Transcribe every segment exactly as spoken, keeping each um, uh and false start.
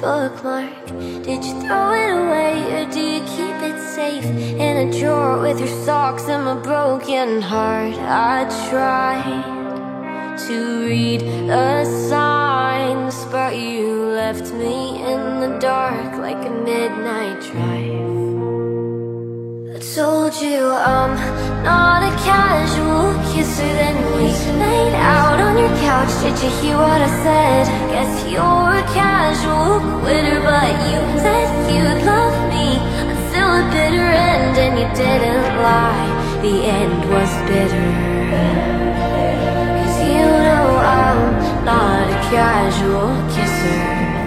bookmark? Did you throw it away, or do you keep it safe in a drawer with your socks and my broken heart? I tried to read the signs, but you left me in the dark like a midnight drive. I told you I'm not a casual kisser, then we made out on your couch. Did you hear what I said? Guess you're a casual quitter, but you said you'd love me until a bitter end, and you didn't lie. The end was bitter, 'cause you know I'm not a casual kisser.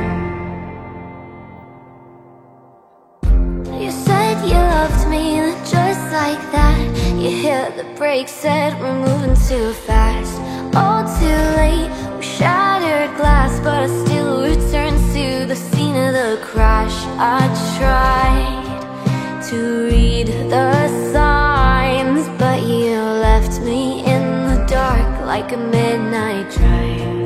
You said you loved me just like that. You hit the brakes, said we're moving too fast. All too late, we shattered glass, but I still return to the scene of the crash. I tried to read the signs, but you left me in the dark like a midnight drive.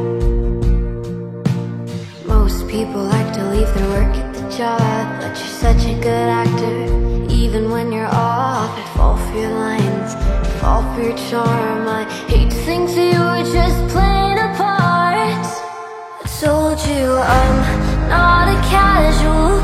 Most people like to leave their work at the job, but you're such a good actor. Even when you're off, I fall for your lines, fall for your charm. I hate to think that you were just playing a part. I told you I'm not a casual